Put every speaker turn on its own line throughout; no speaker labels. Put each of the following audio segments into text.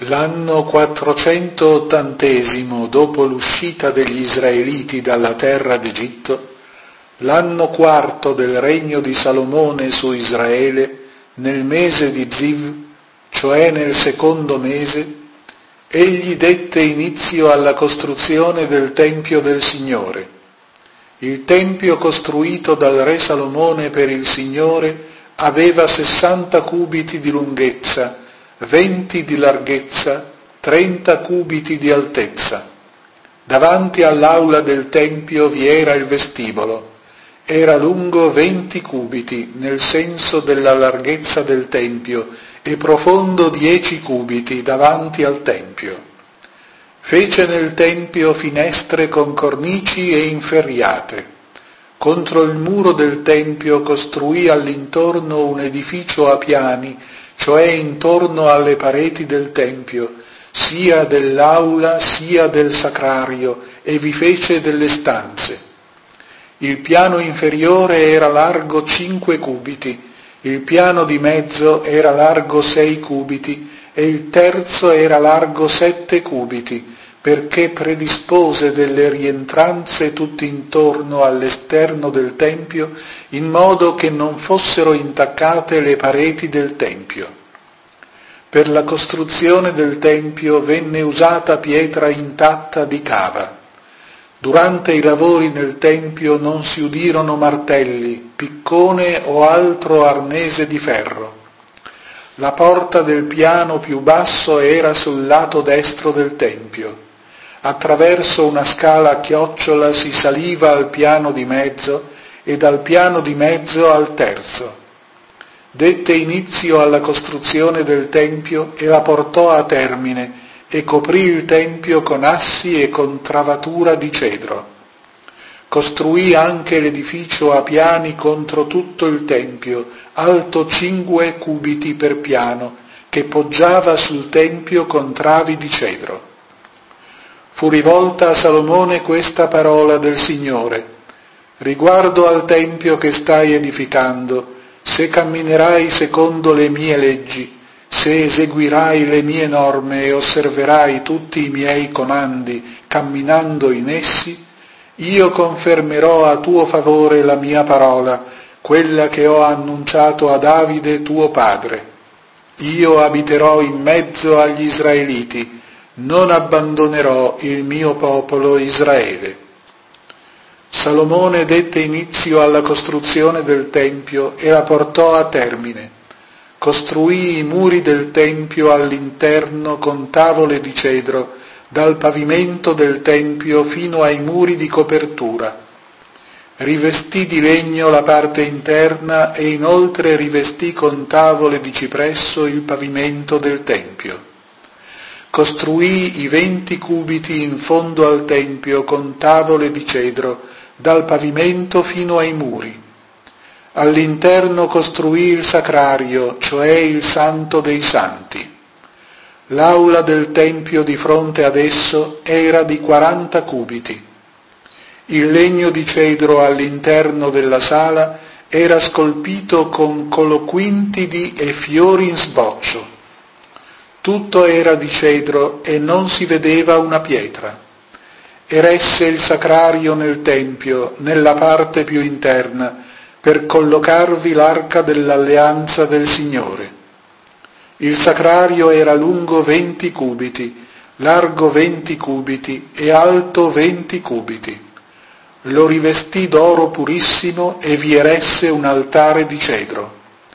L'anno 480 dopo l'uscita degli Israeliti dalla terra d'Egitto, l'anno quarto del regno di Salomone su Israele, nel mese di Ziv, cioè nel secondo mese, egli dette inizio alla costruzione del Tempio del Signore. Il Tempio costruito dal re Salomone per il Signore aveva 60 cubiti di lunghezza, 20 di larghezza, 30 cubiti di altezza. Davanti all'aula del Tempio vi era il vestibolo. Era lungo 20 cubiti nel senso della larghezza del Tempio e profondo 10 cubiti davanti al Tempio. Fece nel Tempio finestre con cornici e inferriate. Contro il muro del Tempio costruì all'intorno un edificio a piani, cioè intorno alle pareti del Tempio, sia dell'aula sia del sacrario, e vi fece delle stanze. Il piano inferiore era largo 5 cubiti, il piano di mezzo era largo 6 cubiti e il terzo era largo 7 cubiti, perché predispose delle rientranze tutt'intorno all'esterno del Tempio, in modo che non fossero intaccate le pareti del Tempio. Per la costruzione del Tempio venne usata pietra intatta di cava. Durante i lavori nel Tempio non si udirono martelli, piccone o altro arnese di ferro. La porta del piano più basso era sul lato destro del Tempio. Attraverso una scala a chiocciola si saliva al piano di mezzo e dal piano di mezzo al terzo. Dette inizio alla costruzione del Tempio e la portò a termine e coprì il Tempio con assi e con travatura di cedro. Costruì anche l'edificio a piani contro tutto il Tempio, alto 5 cubiti per piano, che poggiava sul Tempio con travi di cedro. Fu rivolta a Salomone questa parola del Signore: riguardo al Tempio che stai edificando, se camminerai secondo le mie leggi, se eseguirai le mie norme e osserverai tutti i miei comandi, camminando in essi, io confermerò a tuo favore la mia parola, quella che ho annunciato a Davide tuo padre. Io abiterò in mezzo agli Israeliti, non abbandonerò il mio popolo Israele. Salomone dette inizio alla costruzione del Tempio e la portò a termine. Costruì i muri del Tempio all'interno con tavole di cedro, dal pavimento del Tempio fino ai muri di copertura. Rivestì di legno la parte interna e inoltre rivestì con tavole di cipresso il pavimento del Tempio. Costruì i 20 cubiti in fondo al Tempio con tavole di cedro, dal pavimento fino ai muri. All'interno costruì il sacrario, cioè il Santo dei Santi. L'aula del Tempio di fronte ad esso era di 40 cubiti. Il legno di cedro all'interno della sala era scolpito con coloquintidi e fiori in sboccio. Tutto era di cedro e non si vedeva una pietra. Eresse il sacrario nel Tempio, nella parte più interna, per collocarvi l'arca dell'alleanza del Signore. Il sacrario era lungo 20 cubiti, largo 20 cubiti e alto 20 cubiti. Lo rivestì d'oro purissimo e vi eresse un altare di cedro.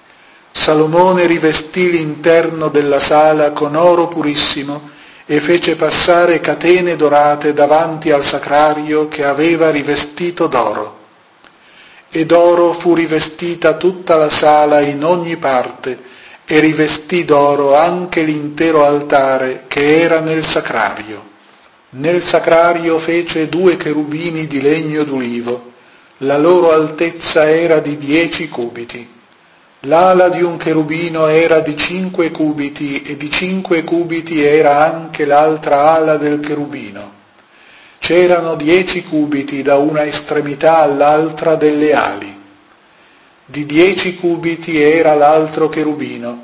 Salomone rivestì l'interno della sala con oro purissimo e fece passare catene dorate davanti al sacrario che aveva rivestito d'oro. E d'oro fu rivestita tutta la sala in ogni parte e rivestì d'oro anche l'intero altare che era nel sacrario. Nel sacrario fece 2 cherubini di legno d'ulivo, la loro altezza era di 10 cubiti. L'ala di un cherubino era di 5 cubiti e di 5 cubiti era anche l'altra ala del cherubino. C'erano 10 cubiti da una estremità all'altra delle ali. Di 10 cubiti era l'altro cherubino.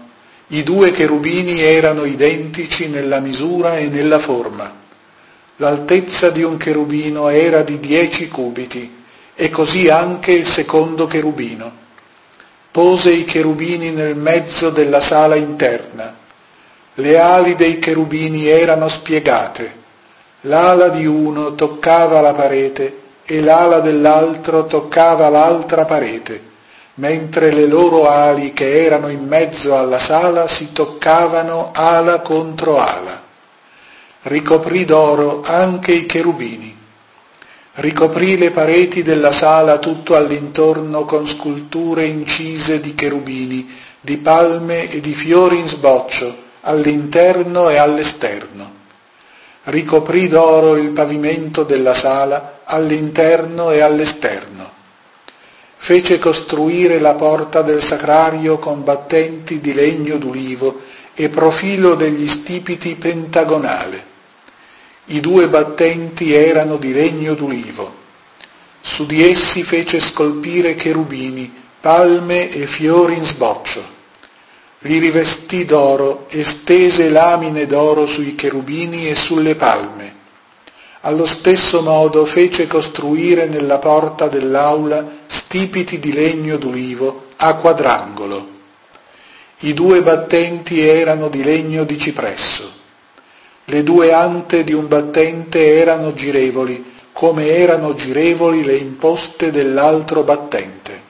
I due cherubini erano identici nella misura e nella forma. L'altezza di un cherubino era di 10 cubiti, e così anche il secondo cherubino. Pose i cherubini nel mezzo della sala interna. Le ali dei cherubini erano spiegate. L'ala di uno toccava la parete e l'ala dell'altro toccava l'altra parete, mentre le loro ali che erano in mezzo alla sala si toccavano ala contro ala. Ricoprì d'oro anche i cherubini. Ricoprì le pareti della sala tutto all'intorno con sculture incise di cherubini, di palme e di fiori in sboccio, all'interno e all'esterno. Ricoprì d'oro il pavimento della sala, all'interno e all'esterno. Fece costruire la porta del sacrario con battenti di legno d'ulivo e profilo degli stipiti pentagonale. I 2 battenti erano di legno d'ulivo. Su di essi fece scolpire cherubini, palme e fiori in sboccio. Li rivestì d'oro e stese lamine d'oro sui cherubini e sulle palme. Allo stesso modo fece costruire nella porta dell'aula stipiti di legno d'ulivo a quadrangolo. I 2 battenti erano di legno di cipresso. Le 2 ante di un battente erano girevoli, come erano girevoli le imposte dell'altro battente.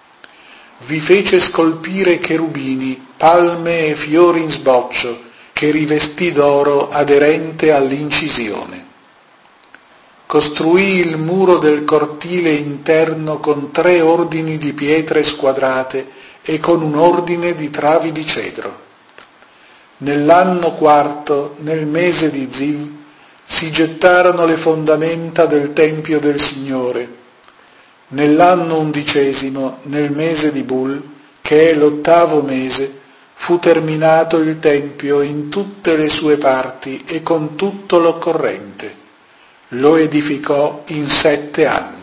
Vi fece scolpire cherubini, palme e fiori in sboccio, che rivestì d'oro aderente all'incisione. Costruì il muro del cortile interno con 3 ordini di pietre squadrate e con un ordine di travi di cedro. Nell'anno 4, nel mese di Ziv, si gettarono le fondamenta del Tempio del Signore. Nell'anno 11, nel mese di Bul, che è l'8° mese, fu terminato il Tempio in tutte le sue parti e con tutto l'occorrente. Lo edificò in 7 anni.